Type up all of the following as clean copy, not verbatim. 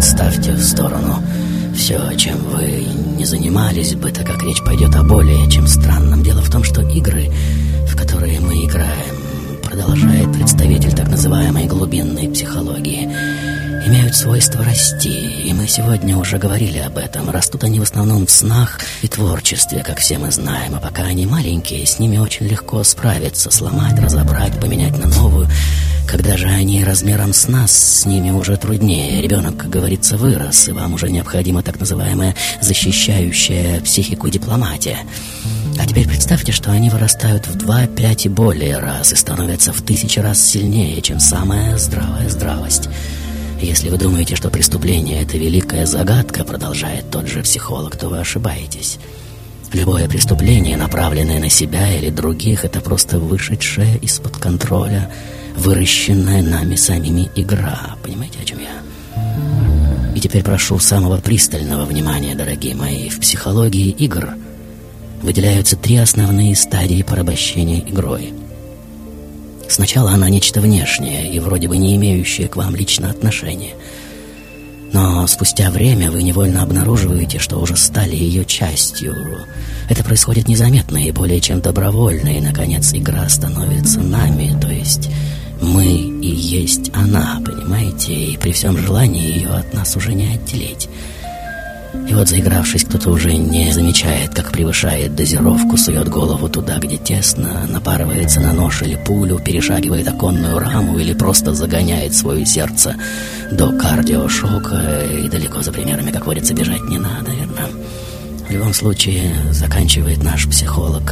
отставьте в сторону все, чем вы не занимались бы, так как речь пойдет о более чем странном. Дело в том, что игры, в которые мы играем, продолжает представитель так называемой глубинной психологии, имеют свойство расти, и мы сегодня уже говорили об этом. Растут они в основном в снах и творчестве, как все мы знаем, а пока они маленькие, с ними очень легко справиться, сломать, разобрать, поменять на новую. Когда же они размером с нас, с ними уже труднее. Ребенок, как говорится, вырос, и вам уже необходима так называемая защищающая психику дипломатия. А теперь представьте, что они вырастают в 2, 5 и более раз и становятся в 1000 раз сильнее, чем самая здравая здравость. Если вы думаете, что преступление — это великая загадка, продолжает тот же психолог, то вы ошибаетесь. Любое преступление, направленное на себя или других, это просто вышедшая из-под контроля, выращенная нами самими игра. Понимаете, о чем я? И теперь прошу самого пристального внимания, дорогие мои. В психологии игр выделяются 3 основные стадии порабощения игрой. Сначала она нечто внешнее и вроде бы не имеющее к вам лично отношения. Но спустя время вы невольно обнаруживаете, что уже стали ее частью. Это происходит незаметно и более чем добровольно, и, наконец, игра становится нами, то есть мы и есть она, понимаете? И при всем желании ее от нас уже не отделить. И вот, заигравшись, кто-то уже не замечает, как превышает дозировку, сует голову туда, где тесно, напарывается на нож или пулю, перешагивает оконную раму или просто загоняет свое сердце до кардиошока, и далеко за примерами, как водится, бежать не надо, верно? В любом случае, заканчивает наш психолог: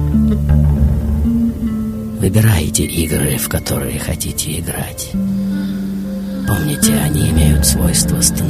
выбирайте игры, в которые хотите играть. Помните, они имеют свойство